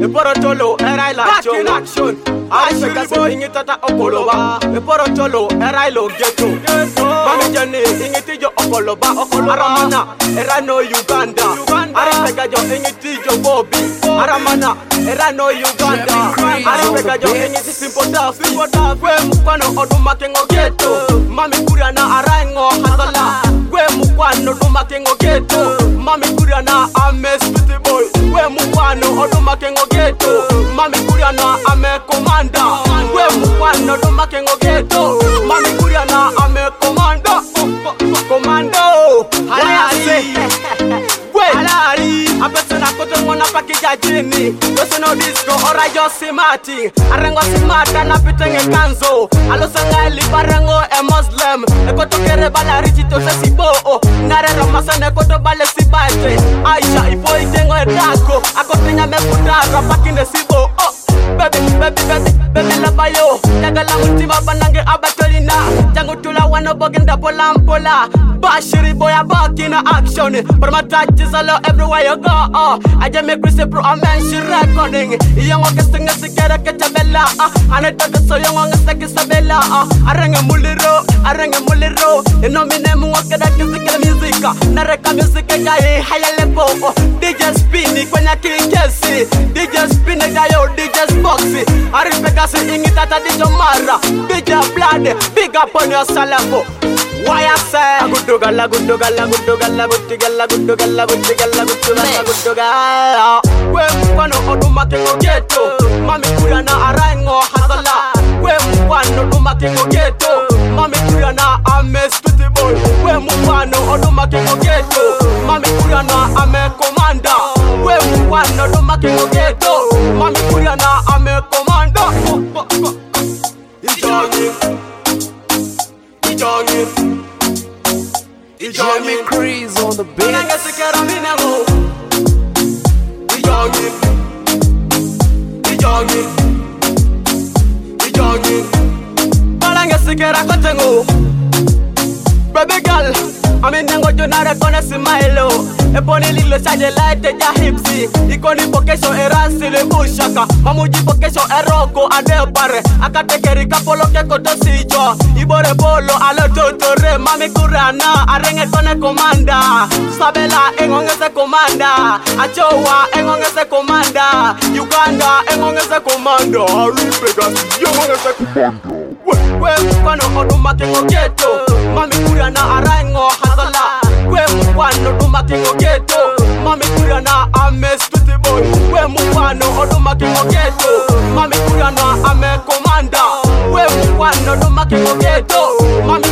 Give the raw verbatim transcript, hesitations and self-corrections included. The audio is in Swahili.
Porotolo, era il action. Back in action. I should have been in Tata Okoloba. The Porotolo, era il ghetto. Mami Jenny, in it yo Okoloba, Aramana, era no Uganda. Arifega yo in it yo Bobby. Aramana, era no Uganda. Arifega yo in it simple daft. Simple daft. We mukwano oduma kengo ghetto. Mami Kuriana arango hasala. We mukwano oduma kengo ghetto. Mami Kuriana ame spitty boy. We mukwano oduma kengo ghetto. Mami Kuriana ame commander. We mukwano oduma kengo ghetto. Mami Kuriana ame commander. Commando. Halali. Wait. Halali. Apesana koto mwana pakija jini. Dosono disco ora yo simati. Arengo simata na pitenge kanzo. Alosanga libarengo e Muslim. Ekoto kere bala richito se sibo. Nare ramasane koto bale sibate. Aisha ipo itengo e dako. Akotenya me putara pakinde sibo. Oh. Baby, baby, baby, baby la bayo. Jaga la mutima banange abatolina. Jangu tula wano bogenda pola mpola. Bashiri boy a back in action. But my touch is all everywhere you go. Oh, I just make Chris Pro a man she recording. Young on sing a cigarette bella. And I talk so young on a second Isabella. I rang a muliro, I rang a muliro. You know me name walk at the music. Nareka music guy higher level. D J spinning when I kill Kelsey. D J spinning guy or D J boxy. I respect us in it at the Jamara. D J blood, big up on your salabo. Why I say good gala, good gala, good gala, good gala, good gala, good gala, good gala, good gala. We mkwano oduma kengo ghetto. Mami Kuriana arango hasala. We mkwano oduma kengo ghetto. Mami Kuriana ame spitty boy. We mkwano oduma kengo ghetto. Mami Kuriana ame commander. We mkwano oduma kengo ghetto. Mami Kuriana ame commander. Ijongi. Ijongi. Jimmy Crease on the beat. Ijongi. Ijongi. Ijongi. Balanga sikera kotengo. Baby girl, I'm in Nango Jonara Kona Simailo. E poni lilo saje laite ja hipsi. Ikoni pokesho erasi le bushaka. Mamuji pokesho eroko ade pare. Akatekeri kapolo ke koto sijo. Ibore bolo alo totore. Mami Kuriana arenge kone komanda. Sabela engongese komanda. Achowa engongese komanda. Uganda engongese komanda. Aripega yongongese komanda. We mkwano oduma kengo ghetto. Mami Kuriana arango hasala. We mkwano oduma kengo ghetto. Mami Kuriana ame spitty boy. We mkwano oduma kengo ghetto. Mami Kuriana ame commander. We mkwano oduma kengo ghetto. Mami